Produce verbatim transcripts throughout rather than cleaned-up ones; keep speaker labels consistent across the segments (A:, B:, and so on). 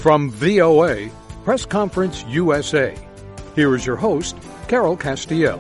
A: From V O A, Press Conference U S A, here is your host, Carol Castiel.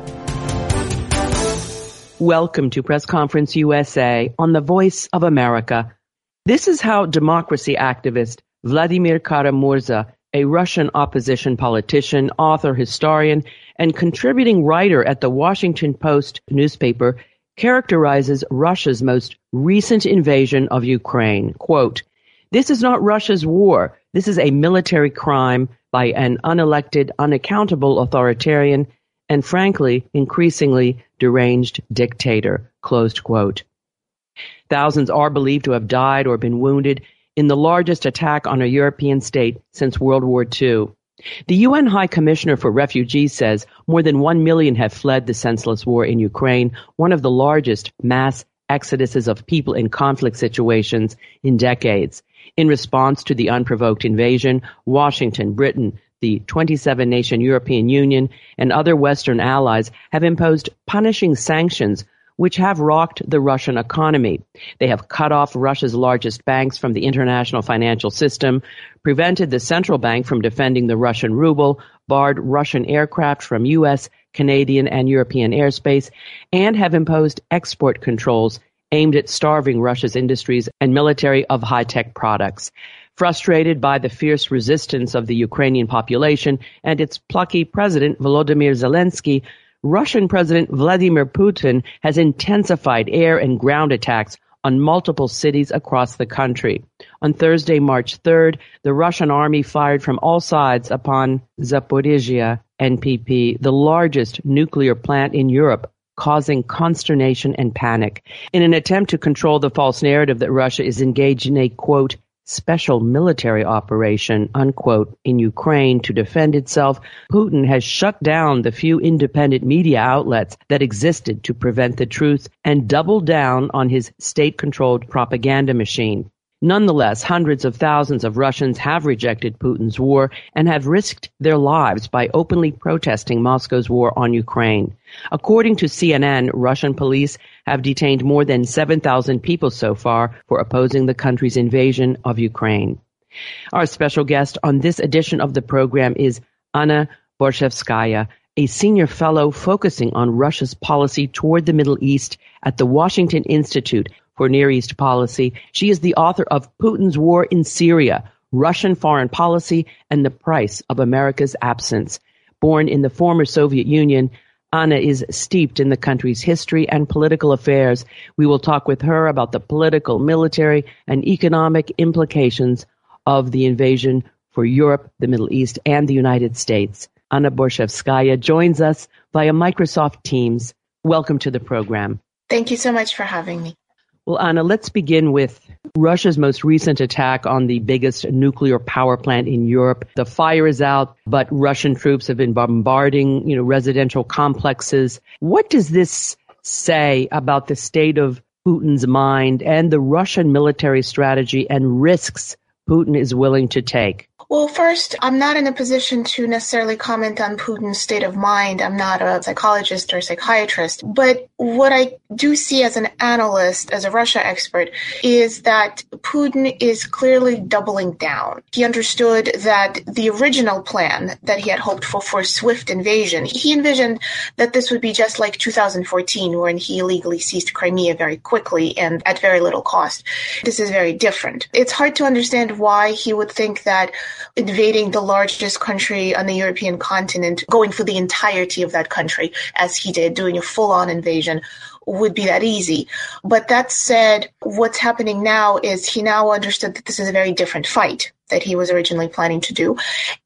B: Welcome to Press Conference U S A on the Voice of America. This is how democracy activist Vladimir Kara-Murza, a Russian opposition politician, author, historian, and contributing writer at the Washington Post newspaper, characterizes Russia's most recent invasion of Ukraine. Quote, "This is not Russia's war. This is a military crime by an unelected, unaccountable authoritarian and, frankly, increasingly deranged dictator." Closed quote. Thousands are believed to have died or been wounded in the largest attack on a European state since World War Two. The U N High Commissioner for Refugees says more than one million have fled the senseless war in Ukraine, one of the largest mass exoduses of people in conflict situations in decades. In response to the unprovoked invasion, Washington, Britain, the twenty-seven nation European Union, and other Western allies have imposed punishing sanctions which have rocked the Russian economy. They have cut off Russia's largest banks from the international financial system, prevented the central bank from defending the Russian ruble, barred Russian aircraft from U S, Canadian, and European airspace, and have imposed export controls aimed at starving Russia's industries and military of high-tech products. Frustrated by the fierce resistance of the Ukrainian population and its plucky president, Volodymyr Zelensky, Russian President Vladimir Putin has intensified air and ground attacks on multiple cities across the country. On Thursday, March third, the Russian army fired from all sides upon Zaporizhzhia N P P, the largest nuclear plant in Europe, causing consternation and panic. In an attempt to control the false narrative that Russia is engaged in a, quote, special military operation, unquote, in Ukraine to defend itself, Putin has shut down the few independent media outlets that existed to prevent the truth and doubled down on his state-controlled propaganda machine. Nonetheless, hundreds of thousands of Russians have rejected Putin's war and have risked their lives by openly protesting Moscow's war on Ukraine. According to C N N, Russian police have detained more than seven thousand people so far for opposing the country's invasion of Ukraine. Our special guest on this edition of the program is Anna Borshevskaya, a senior fellow focusing on Russia's policy toward the Middle East at the Washington Institute for Near East Policy. She is the author of Putin's War in Syria, Russian Foreign Policy, and the Price of America's Absence. Born in the former Soviet Union, Anna is steeped in the country's history and political affairs. We will talk with her about the political, military, and economic implications of the invasion for Europe, the Middle East, and the United States. Anna Borshevskaya joins us via Microsoft Teams. Welcome to the program.
C: Thank you so much for having me.
B: Well, Anna, let's begin with Russia's most recent attack on the biggest nuclear power plant in Europe. The fire is out, but Russian troops have been bombarding, you know, residential complexes. What does this say about the state of Putin's mind and the Russian military strategy and risks Putin is willing to take?
C: Well, first, I'm not in a position to necessarily comment on Putin's state of mind. I'm not a psychologist or psychiatrist. But what I do see as an analyst, as a Russia expert, is that Putin is clearly doubling down. He understood that the original plan that he had hoped for for a swift invasion, he envisioned that this would be just like two thousand fourteen, when he illegally seized Crimea very quickly and at very little cost. This is very different. It's hard to understand why he would think that invading the largest country on the European continent, going for the entirety of that country, as he did, doing a full-on invasion, would be that easy. But that said, what's happening now is he now understood that this is a very different fight that he was originally planning to do.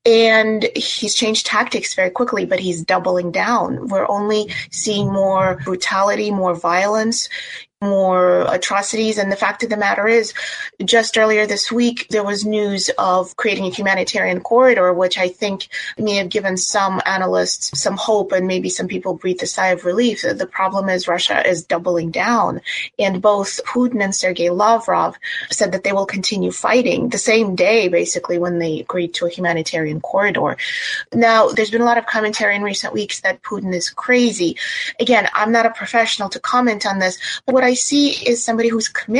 C: And he's changed tactics very quickly, but he's doubling down. We're only seeing more brutality, more violence, more atrocities. And the fact of the matter is, just earlier this week, there was news of creating a humanitarian corridor, which I think may have given some analysts some hope, and maybe some people breathed a sigh of relief. The problem is Russia is doubling down. And both Putin and Sergei Lavrov said that they will continue fighting the same day, basically, when they agreed to a humanitarian corridor. Now, there's been a lot of commentary in recent weeks that Putin is crazy. Again, I'm not a professional to comment on this, but what I see is somebody who's committed,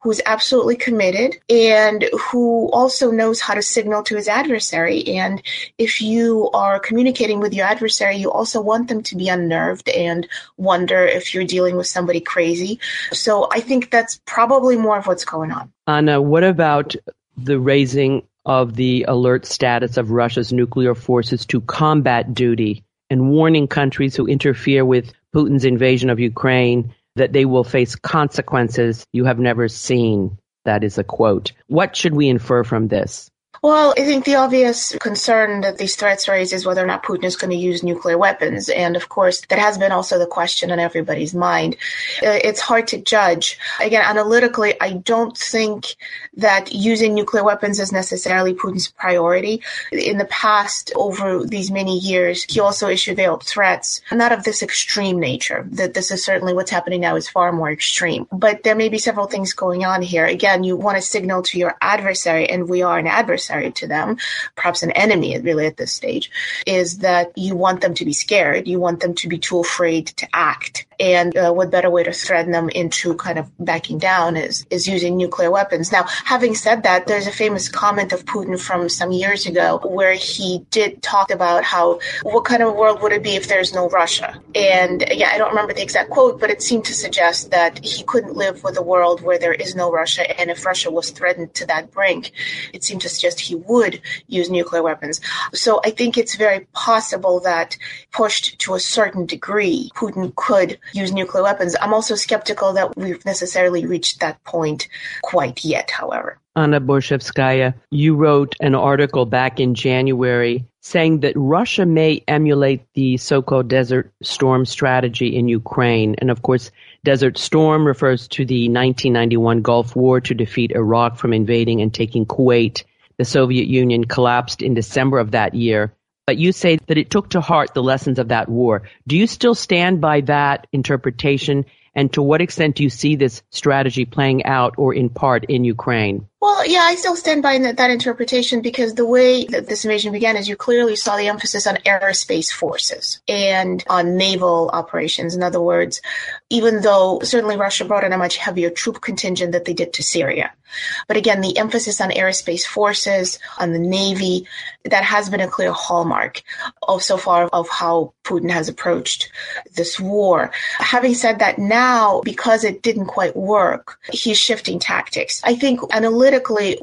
C: who's absolutely committed and who also knows how to signal to his adversary. And if you are communicating with your adversary, you also want them to be unnerved and wonder if you're dealing with somebody crazy. So I think that's probably more of what's going on.
B: Anna, what about the raising of the alert status of Russia's nuclear forces to combat duty and warning countries who interfere with Putin's invasion of Ukraine that they will face consequences you have never seen? That is a quote. What should we infer from this?
C: Well, I think the obvious concern that these threats raise is whether or not Putin is going to use nuclear weapons. And of course, that has been also the question on everybody's mind. It's hard to judge. Again, analytically, I don't think that using nuclear weapons is necessarily Putin's priority. In the past, over these many years, he also issued veiled threats, not of this extreme nature. That this is certainly what's happening now is far more extreme. But there may be several things going on here. Again, you want to signal to your adversary, and we are an adversary to them, perhaps an enemy really at this stage, is that you want them to be scared. You want them to be too afraid to act. And uh, what better way to threaten them into kind of backing down is, is using nuclear weapons. Now, having said that, there's a famous comment of Putin from some years ago where he did talk about how, what kind of world would it be if there's no Russia? And yeah, I don't remember the exact quote, but it seemed to suggest that he couldn't live with a world where there is no Russia. And if Russia was threatened to that brink, it seemed to suggest he would use nuclear weapons. So I think it's very possible that pushed to a certain degree, Putin could use nuclear weapons. I'm also skeptical that we've necessarily reached that point quite yet, however.
B: Anna Borshevskaya, you wrote an article back in January saying that Russia may emulate the so-called Desert Storm strategy in Ukraine. And of course, Desert Storm refers to the nineteen ninety-one Gulf War to defeat Iraq from invading and taking Kuwait. The Soviet Union collapsed in December of that year. But you say that it took to heart the lessons of that war. Do you still stand by that interpretation? And to what extent do you see this strategy playing out or in part in Ukraine?
C: Well, yeah, I still stand by that, that interpretation because the way that this invasion began is you clearly saw the emphasis on aerospace forces and on naval operations. In other words, even though certainly Russia brought in a much heavier troop contingent that they did to Syria. But again, the emphasis on aerospace forces, on the Navy, that has been a clear hallmark of so far of how Putin has approached this war. Having said that, now, because it didn't quite work, he's shifting tactics. I think analytically,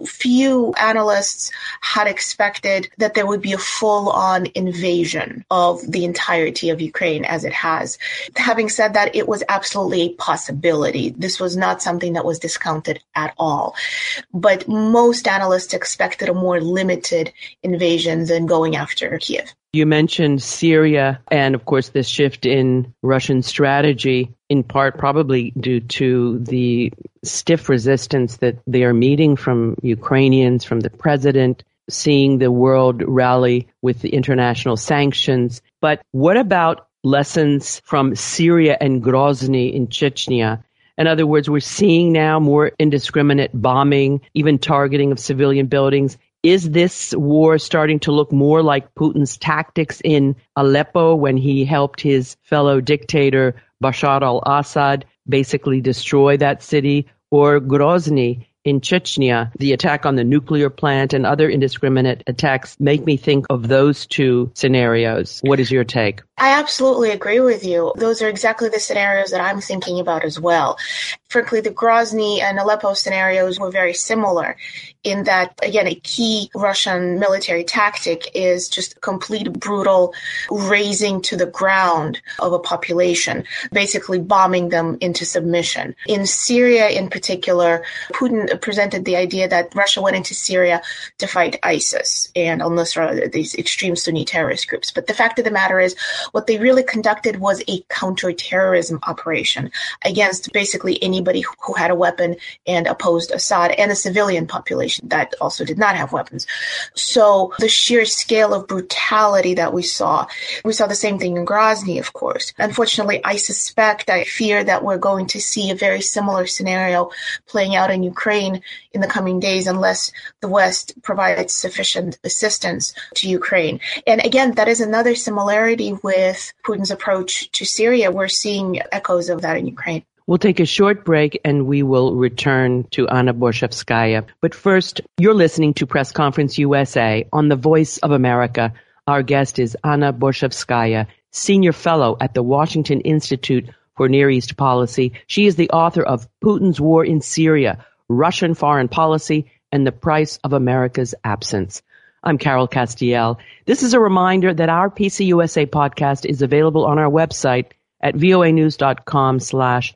C: few analysts had expected that there would be a full-on invasion of the entirety of Ukraine as it has. Having said that, it was absolutely a possibility. This was not something that was discounted at all. But most analysts expected a more limited invasion than going after Kiev.
B: You mentioned Syria and, of course, this shift in Russian strategy, in part probably due to the stiff resistance that they are meeting from Ukrainians, from the president, seeing the world rally with the international sanctions. But what about lessons from Syria and Grozny in Chechnya? In other words, we're seeing now more indiscriminate bombing, even targeting of civilian buildings. Is this war starting to look more like Putin's tactics in Aleppo when he helped his fellow dictator Bashar al-Assad basically destroy that city, or Grozny in Chechnya? The attack on the nuclear plant and other indiscriminate attacks make me think of those two scenarios. What is your take?
C: I absolutely agree with you. Those are exactly the scenarios that I'm thinking about as well. Frankly, the Grozny and Aleppo scenarios were very similar in that, again, a key Russian military tactic is just complete brutal razing to the ground of a population, basically bombing them into submission. In Syria in particular, Putin presented the idea that Russia went into Syria to fight ISIS and al-Nusra, these extreme Sunni terrorist groups. But the fact of the matter is, what they really conducted was a counterterrorism operation against basically anybody who had a weapon and opposed Assad, and a civilian population that also did not have weapons. So the sheer scale of brutality that we saw, we saw the same thing in Grozny, of course. Unfortunately, I suspect, I fear that we're going to see a very similar scenario playing out in Ukraine in the coming days unless the West provides sufficient assistance to Ukraine. And again, that is another similarity with Putin's approach to Syria. We're seeing echoes of that in Ukraine.
B: We'll take a short break and we will return to Anna Borshevskaya. But first, you're listening to Press Conference U S A on the Voice of America. Our guest is Anna Borshevskaya, Senior Fellow at the Washington Institute for Near East Policy. She is the author of Putin's War in Syria, Russian Foreign Policy, and the Price of America's Absence. I'm Carol Castiel. This is a reminder that our P C U S A podcast is available on our website at voanews.com slash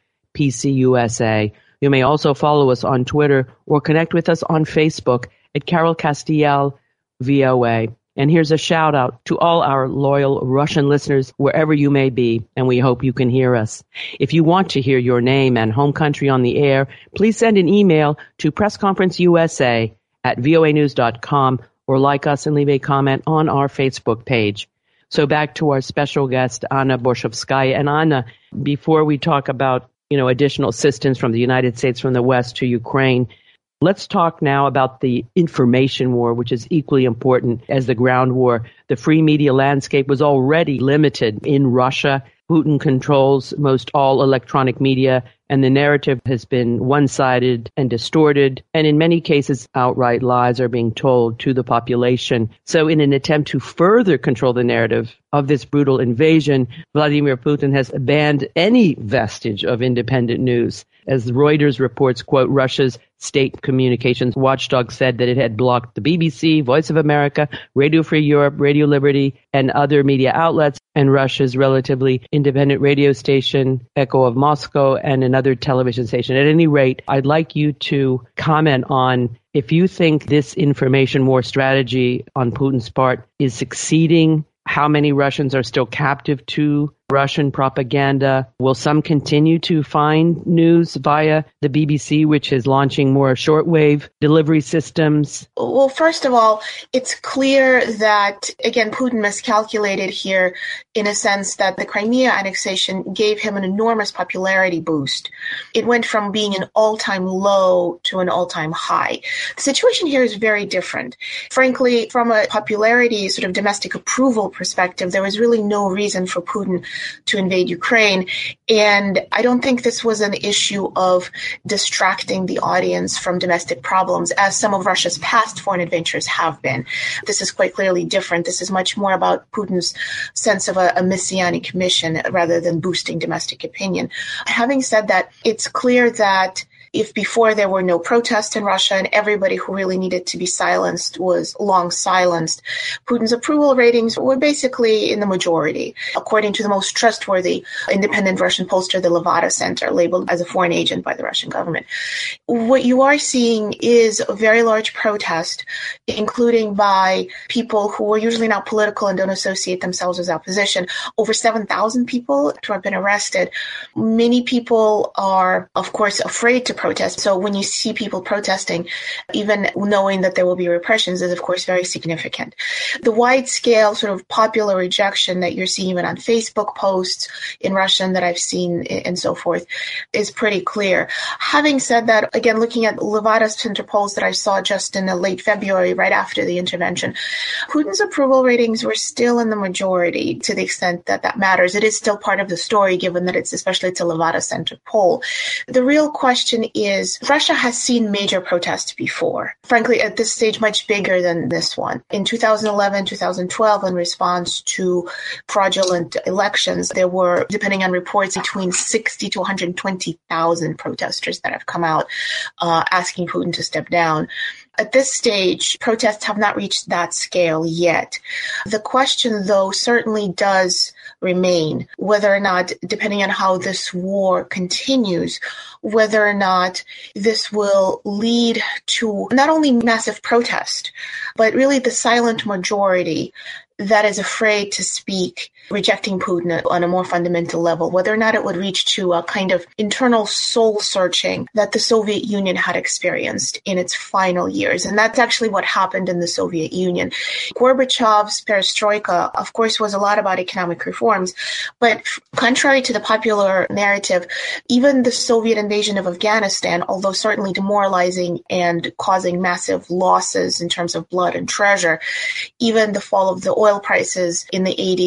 B: PCUSA. You may also follow us on Twitter or connect with us on Facebook at Carol Castiel V O A. And here's a shout out to all our loyal Russian listeners wherever you may be, and we hope you can hear us. If you want to hear your name and home country on the air, please send an email to pressconferenceusa at voanews dot com or like us and leave a comment on our Facebook page. So back to our special guest, Anna Borshevskaya. And Anna, before we talk about, you know, additional assistance from the United States from the West to Ukraine, let's talk now about the information war, which is equally important as the ground war. The free media landscape was already limited in Russia. Putin controls most all electronic media, and the narrative has been one-sided and distorted, and in many cases, outright lies are being told to the population. So in an attempt to further control the narrative of this brutal invasion, Vladimir Putin has banned any vestige of independent news. As Reuters reports, quote, Russia's state communications watchdog said that it had blocked the B B C, Voice of America, Radio Free Europe, Radio Liberty, and other media outlets, and Russia's relatively independent radio station, Echo of Moscow, and another television station. At any rate, I'd like you to comment on if you think this information war strategy on Putin's part is succeeding. How many Russians are still captive to Russian propaganda? Will some continue to find news via the B B C, which is launching more shortwave delivery systems?
C: Well, first of all, it's clear that, again, Putin miscalculated here in a sense that the Crimea annexation gave him an enormous popularity boost. It went from being an all-time low to an all-time high. The situation here is very different. Frankly, from a popularity, sort of domestic approval perspective, there was really no reason for Putin to invade Ukraine. And I don't think this was an issue of distracting the audience from domestic problems, as some of Russia's past foreign adventures have been. This is quite clearly different. This is much more about Putin's sense of a, a messianic mission rather than boosting domestic opinion. Having said that, it's clear that if before there were no protests in Russia and everybody who really needed to be silenced was long silenced, Putin's approval ratings were basically in the majority, according to the most trustworthy independent Russian pollster, the Levada Center, labeled as a foreign agent by the Russian government. What you are seeing is a very large protest, including by people who are usually not political and don't associate themselves with opposition. Over seven thousand people who have been arrested. Many people are, of course, afraid to protest. So when you see people protesting, even knowing that there will be repressions is, of course, very significant. The wide-scale sort of popular rejection that you're seeing even on Facebook posts in Russian that I've seen and so forth is pretty clear. Having said that, again, looking at Levada Center polls that I saw just in the late February, right after the intervention, Putin's approval ratings were still in the majority to the extent that that matters. It is still part of the story, given that it's especially it's a Levada Center poll. The real question is Russia has seen major protests before, frankly, at this stage, much bigger than this one. In two thousand eleven, two thousand twelve, in response to fraudulent elections, there were, depending on reports, between sixty to one hundred twenty thousand protesters that have come out uh, asking Putin to step down. At this stage, protests have not reached that scale yet. The question, though, certainly does remain whether or not, depending on how this war continues, whether or not this will lead to not only massive protest, but really the silent majority that is afraid to speak, rejecting Putin on a more fundamental level, whether or not it would reach to a kind of internal soul searching that the Soviet Union had experienced in its final years. And that's actually what happened in the Soviet Union. Gorbachev's perestroika, of course, was a lot about economic reforms, but contrary to the popular narrative, even the Soviet invasion of Afghanistan, although certainly demoralizing and causing massive losses in terms of blood and treasure, even the fall of the oil prices in the eighties, all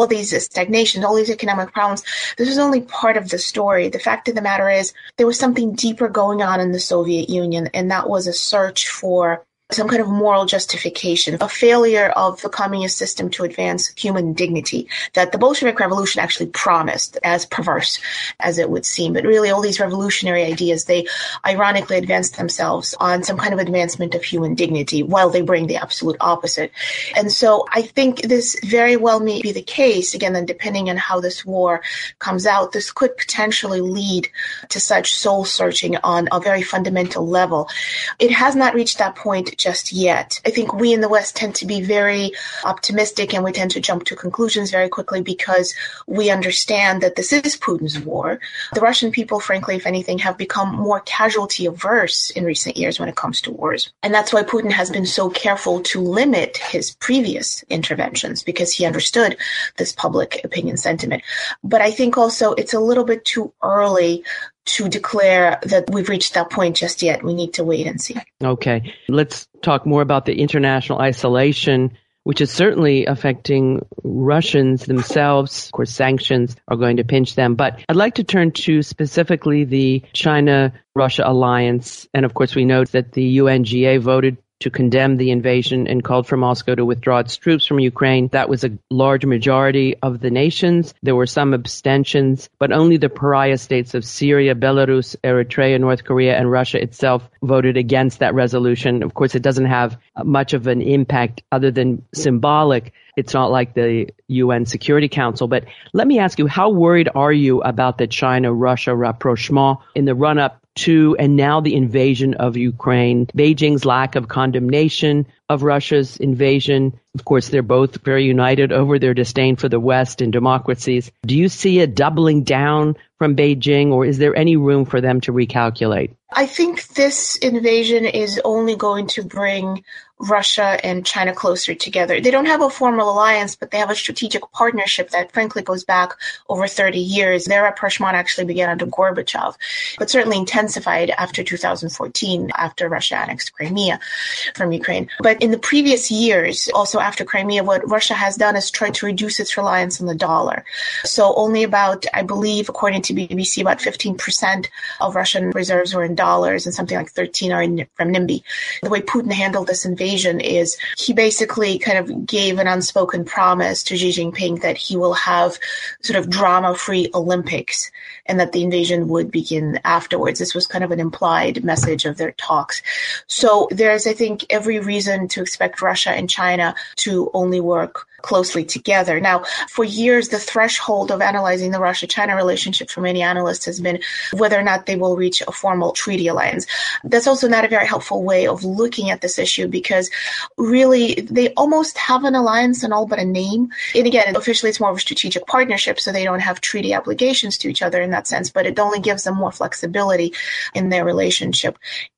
C: all these stagnations, all these economic problems, this is only part of the story. The fact of the matter is there was something deeper going on in the Soviet Union, and that was a search for some kind of moral justification, a failure of the communist system to advance human dignity that the Bolshevik Revolution actually promised, as perverse as it would seem. But really, all these revolutionary ideas, they ironically advance themselves on some kind of advancement of human dignity while they bring the absolute opposite. And so I think this very well may be the case. Again, then depending on how this war comes out, this could potentially lead to such soul searching on a very fundamental level. It has not reached that point just yet. I think we in the West tend to be very optimistic, and we tend to jump to conclusions very quickly because we understand that this is Putin's war. The Russian people, frankly, if anything, have become more casualty averse in recent years when it comes to wars. And that's why Putin has been so careful to limit his previous interventions, because he understood this public opinion sentiment. But I think also it's a little bit too early to declare that we've reached that point just yet. We need to wait and see.
B: Okay. Let's talk more about the international isolation, which is certainly affecting Russians themselves. Of course, sanctions are going to pinch them. But I'd like to turn to specifically the China-Russia alliance. And of course, we know that the U N G A voted to condemn the invasion and called for Moscow to withdraw its troops from Ukraine. That was a large majority of the nations. There were some abstentions, but only the pariah states of Syria, Belarus, Eritrea, North Korea, and Russia itself voted against that resolution. Of course, it doesn't have much of an impact other than symbolic. It's not like the U N Security Council. But let me ask you, how worried are you about the China-Russia rapprochement in the run-up to and now the invasion of Ukraine, Beijing's lack of condemnation of Russia's invasion? Of course, they're both very united over their disdain for the West and democracies. Do you see a doubling down from Beijing, or is there any room for them to recalculate?
C: I think this invasion is only going to bring Russia and China closer together. They don't have a formal alliance, but they have a strategic partnership that frankly goes back over thirty years. Their rapprochement actually began under Gorbachev, but certainly intensified after two thousand fourteen, after Russia annexed Crimea from Ukraine. But in the previous years, also after Crimea, what Russia has done is tried to reduce its reliance on the dollar. So only about, I believe, according to B B C, about fifteen percent of Russian reserves were in dollars and something like thirteen are in renminbi. The way Putin handled this invasion is he basically kind of gave an unspoken promise to Xi Jinping that he will have sort of drama-free Olympics and that the invasion would begin afterwards. This was kind of an implied message of their talks. So there's, I think, every reason to expect Russia and China to only work closely together. Now, for years, the threshold of analyzing the Russia-China relationship for many analysts has been whether or not they will reach a formal treaty alliance. That's also not a very helpful way of looking at this issue because really they almost have an alliance in all but a name. And again, officially it's more of a strategic partnership, so they don't have treaty obligations to each other in that sense, but it only gives them more flexibility in their relationship.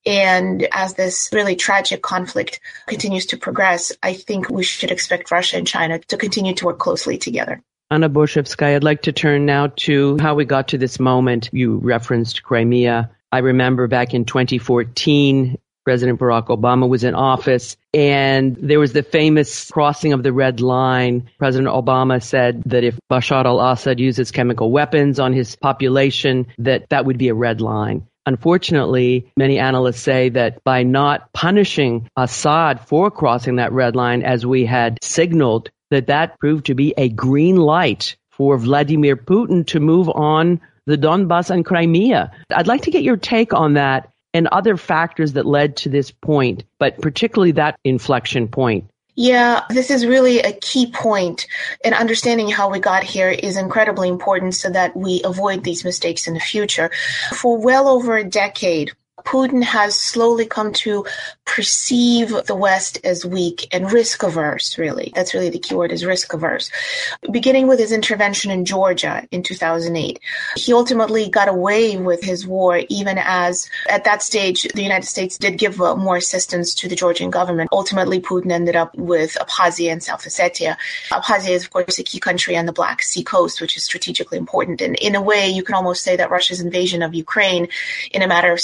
C: And as this really tragic conflict continues to progress, I think we should expect Russia and China to continue to work closely together.
B: Anna Borshevskaya, I'd like to turn now to how we got to this moment. You referenced Crimea. I remember back in twenty fourteen, President Barack Obama was in office, and there was the famous crossing of the red line. President Obama said that if Bashar al-Assad uses chemical weapons on his population, that that would be a red line. Unfortunately, many analysts say that by not punishing Assad for crossing that red line, as we had signaled, that that proved to be a green light for Vladimir Putin to move on the Donbass and Crimea. I'd like to get your take on that and other factors that led to this point, but particularly that inflection point.
C: Yeah, this is really a key point, and understanding how we got here is incredibly important so that we avoid these mistakes in the future. For well over a decade, Putin has slowly come to perceive the West as weak and risk-averse, really. That's really the key word, is risk-averse. Beginning with his intervention in Georgia in two thousand eight, he ultimately got away with his war, even as, at that stage, the United States did give uh, more assistance to the Georgian government. Ultimately, Putin ended up with Abkhazia and South Ossetia. Abkhazia is, of course, a key country on the Black Sea coast, which is strategically important. And in a way, you can almost say that Russia's invasion of Ukraine, in a matter of speaking,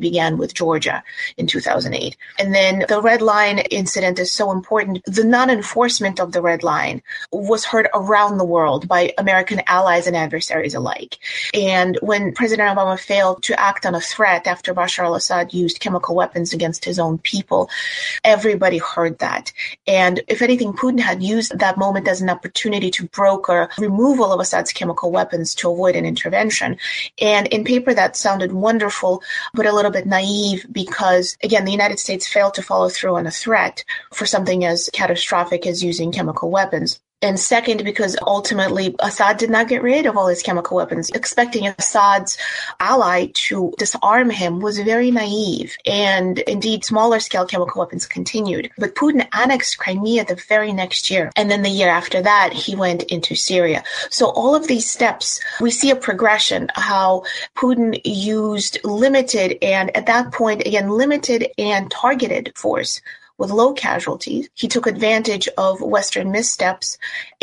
C: began with Georgia in two thousand eight. And then the Red Line incident is so important. The non-enforcement of the Red Line was heard around the world by American allies and adversaries alike. And when President Obama failed to act on a threat after Bashar al-Assad used chemical weapons against his own people, everybody heard that. And if anything, Putin had used that moment as an opportunity to broker removal of Assad's chemical weapons to avoid an intervention. And in paper, that sounded wonderful, but a little bit naive because, again, the United States failed to follow through on a threat for something as catastrophic as using chemical weapons. And second, because ultimately Assad did not get rid of all his chemical weapons. Expecting Assad's ally to disarm him was very naive. And indeed, smaller scale chemical weapons continued. But Putin annexed Crimea the very next year. And then the year after that, he went into Syria. So all of these steps, we see a progression, how Putin used limited and at that point, again, limited and targeted force with low casualties. He took advantage of Western missteps.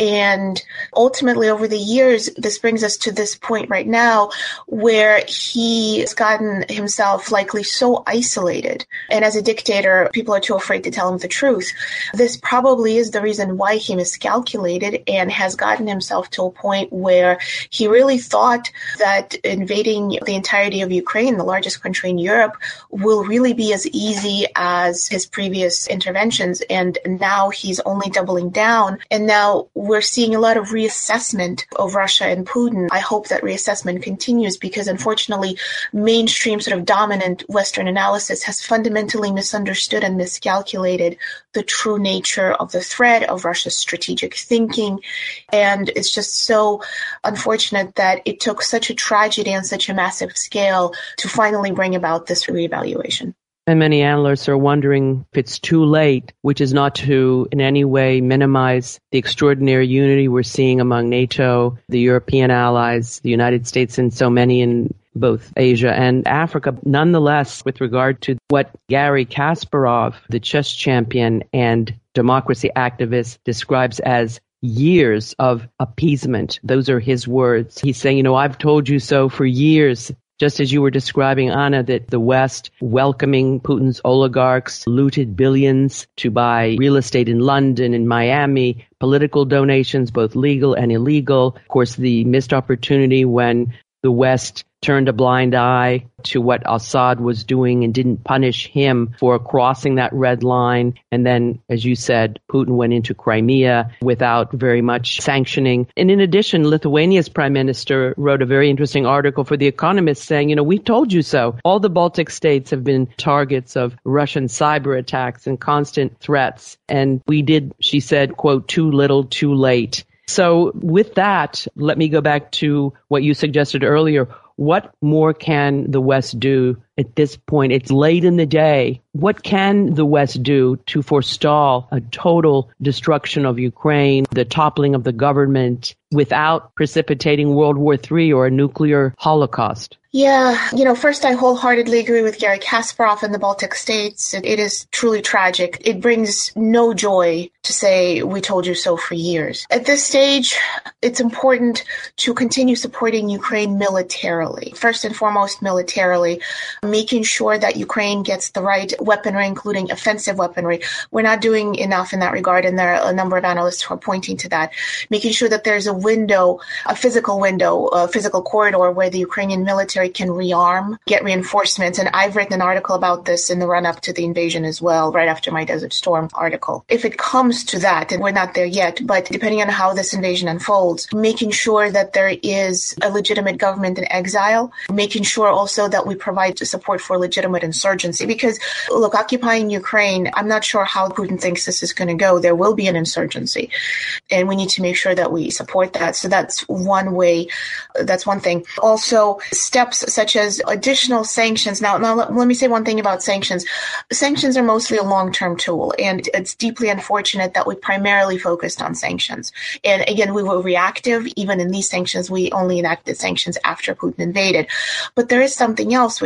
C: And ultimately, over the years, this brings us to this point right now where he has gotten himself likely so isolated. And as a dictator, people are too afraid to tell him the truth. This probably is the reason why he miscalculated and has gotten himself to a point where he really thought that invading the entirety of Ukraine, the largest country in Europe, will really be as easy as his previous interventions, and now he's only doubling down. And now we're seeing a lot of reassessment of Russia and Putin. I hope that reassessment continues because, unfortunately, mainstream sort of dominant Western analysis has fundamentally misunderstood and miscalculated the true nature of the threat, of Russia's strategic thinking. And it's just so unfortunate that it took such a tragedy on such a massive scale to finally bring about this reevaluation.
B: And many analysts are wondering if it's too late, which is not to in any way minimize the extraordinary unity we're seeing among NATO, the European allies, the United States, and so many in both Asia and Africa. Nonetheless, with regard to what Garry Kasparov, the chess champion and democracy activist, describes as years of appeasement, those are his words. He's saying, you know, I've told you so for years. Just as you were describing, Anna, that the West welcoming Putin's oligarchs looted billions to buy real estate in London and Miami, political donations, both legal and illegal. Of course, the missed opportunity when the West turned a blind eye to what Assad was doing and didn't punish him for crossing that red line. And then, as you said, Putin went into Crimea without very much sanctioning. And in addition, Lithuania's prime minister wrote a very interesting article for The Economist saying, you know, we told you so. All the Baltic states have been targets of Russian cyber attacks and constant threats. And we did, she said, quote, too little, too late. So with that, let me go back to what you suggested earlier. What more can the West do at this point? It's late in the day. What can the West do to forestall a total destruction of Ukraine, the toppling of the government, without precipitating World War Three or a nuclear holocaust?
C: Yeah, you know, first, I wholeheartedly agree with Garry Kasparov and the Baltic states. It, it is truly tragic. It brings no joy to say we told you so for years. At this stage, it's important to continue supporting Ukraine militarily. First and foremost, militarily, making sure that Ukraine gets the right weaponry, including offensive weaponry. We're not doing enough in that regard, and there are a number of analysts who are pointing to that. Making sure that there's a window, a physical window, a physical corridor where the Ukrainian military can rearm, get reinforcements. And I've written an article about this in the run-up to the invasion as well, right after my Desert Storm article. If it comes to that, and we're not there yet, but depending on how this invasion unfolds, making sure that there is a legitimate government in exile, making sure also that we provide support for legitimate insurgency. Because, look, occupying Ukraine, I'm not sure how Putin thinks this is going to go. There will be an insurgency, and we need to make sure that we support that. So that's one way. That's one thing. Also, steps such as additional sanctions. Now, now let, let me say one thing about sanctions. Sanctions are mostly a long-term tool, and it's deeply unfortunate that we primarily focused on sanctions. And again, we were reactive. Even in these sanctions, we only enacted sanctions after Putin invaded. But there is something else we can do,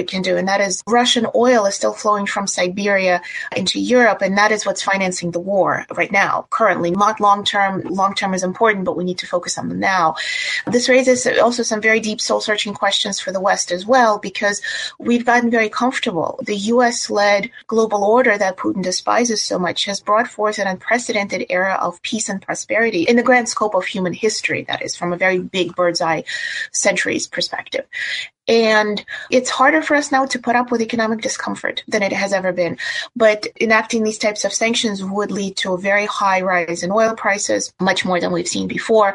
C: and that is Russian oil is still flowing from Siberia into Europe, and that is what's financing the war right now, currently. Not long-term. Long-term is important, but we need to focus on them now. This raises also some very deep soul-searching questions for the West as well, because we've gotten very comfortable. The U S-led global order that Putin despises so much has brought forth an unprecedented era of peace and prosperity in the grand scope of human history, that is, from a very big bird's eye centuries perspective. And it's harder for us now to put up with economic discomfort than it has ever been. But enacting these types of sanctions would lead to a very high rise in oil prices, much more than we've seen before.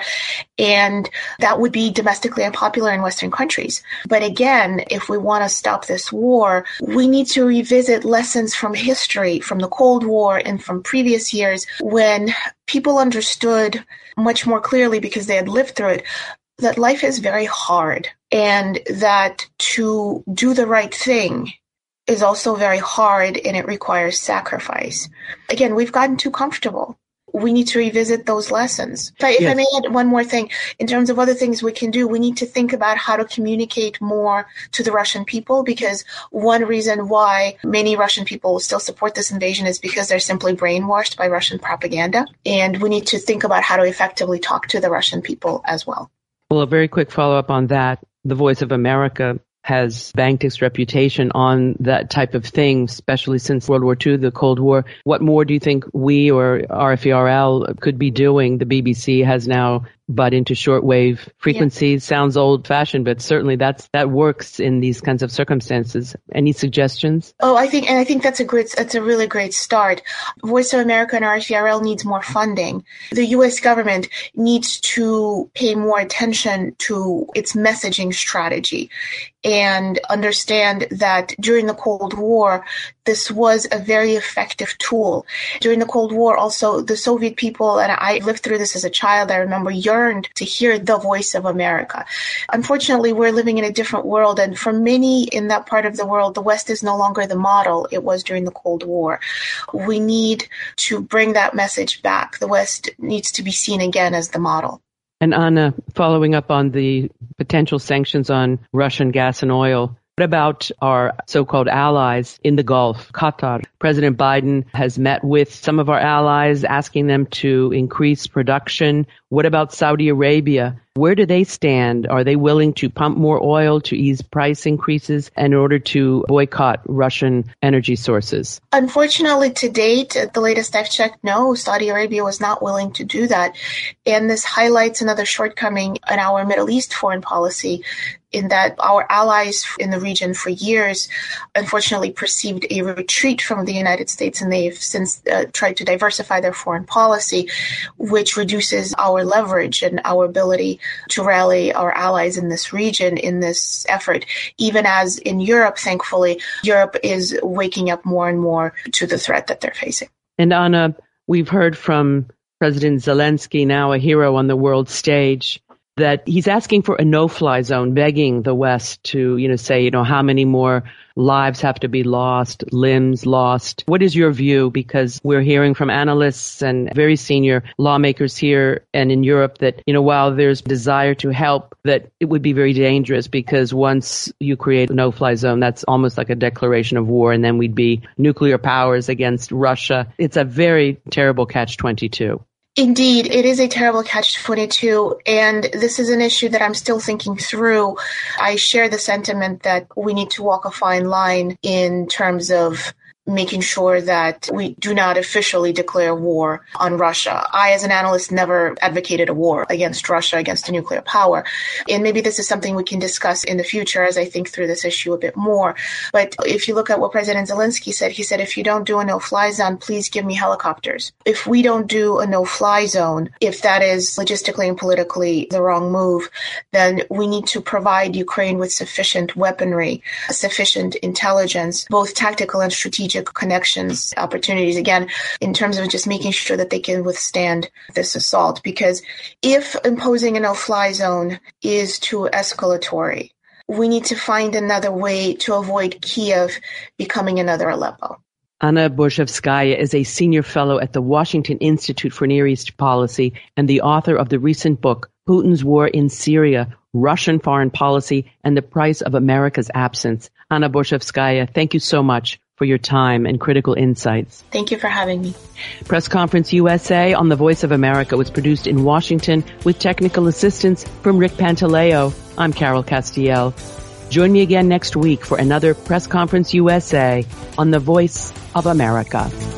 C: And that would be domestically unpopular in Western countries. But again, if we want to stop this war, we need to revisit lessons from history, from the Cold War and from previous years, when people understood much more clearly, because they had lived through it, that life is very hard, and that to do the right thing is also very hard, and it requires sacrifice. Again, we've gotten too comfortable. We need to revisit those lessons. If I, if yes. I may add one more thing, in terms of other things we can do, we need to think about how to communicate more to the Russian people, because one reason why many Russian people still support this invasion is because they're simply brainwashed by Russian propaganda. And we need to think about how to effectively talk to the Russian people as well.
B: Well, a very quick follow-up on that. The Voice of America has banked its reputation on that type of thing, especially since World War Two, the Cold War. What more do you think we or R F E R L could be doing? The B B C has now butt into shortwave frequencies. Yeah. Sounds old-fashioned, but certainly that's that works in these kinds of circumstances. Any suggestions?
C: Oh, I think, and I think that's a great, that's a really great start. Voice of America and R F E R L needs more funding. The U S government needs to pay more attention to its messaging strategy and understand that during the Cold War, this was a very effective tool. During the Cold War, also, the Soviet people, and I lived through this as a child, I remember yearned to hear the voice of America. Unfortunately, we're living in a different world, and for many in that part of the world, the West is no longer the model it was during the Cold War. We need to bring that message back. The West needs to be seen again as the model.
B: And Anna, following up on the potential sanctions on Russian gas and oil, what about our so-called allies in the Gulf, Qatar? President Biden has met with some of our allies, asking them to increase production. What about Saudi Arabia? Where do they stand? Are they willing to pump more oil to ease price increases in order to boycott Russian energy sources?
C: Unfortunately, to date, the latest I've checked, no, Saudi Arabia was not willing to do that. And this highlights another shortcoming in our Middle East foreign policy, in that our allies in the region for years, unfortunately, perceived a retreat from the United States, and they've since uh, tried to diversify their foreign policy, which reduces our leverage and our ability to rally our allies in this region in this effort, even as in Europe, thankfully, Europe is waking up more and more to the threat that they're facing.
B: And Anna, we've heard from President Zelensky, now a hero on the world stage, that he's asking for a no-fly zone, begging the West to, you know, say, you know, how many more lives have to be lost, limbs lost. What is your view? Because we're hearing from analysts and very senior lawmakers here and in Europe that, you know, while there's desire to help, that it would be very dangerous, because once you create a no-fly zone, that's almost like a declaration of war, and then we'd be nuclear powers against Russia. It's a very terrible catch twenty-two.
C: Indeed, it is a terrible catch twenty-two, and this is an issue that I'm still thinking through. I share the sentiment that we need to walk a fine line in terms of making sure that we do not officially declare war on Russia. I, as an analyst, never advocated a war against Russia, against a nuclear power. And maybe this is something we can discuss in the future as I think through this issue a bit more. But if you look at what President Zelensky said, he said, if you don't do a no-fly zone, please give me helicopters. If we don't do a no-fly zone, if that is logistically and politically the wrong move, then we need to provide Ukraine with sufficient weaponry, sufficient intelligence, both tactical and strategic connections, opportunities, again, in terms of just making sure that they can withstand this assault. Because if imposing a no-fly zone is too escalatory, we need to find another way to avoid Kiev becoming another Aleppo.
B: Anna Borzhevskaya is a senior fellow at the Washington Institute for Near East Policy and the author of the recent book, Putin's War in Syria, Russian foreign policy, and the price of America's absence. Anna Borshevskaya, thank you so much for your time and critical insights.
C: Thank you for having me.
B: Press Conference U S A on the Voice of America was produced in Washington with technical assistance from Rick Pantaleo. I'm Carol Castiel. Join me again next week for another Press Conference U S A on the Voice of America.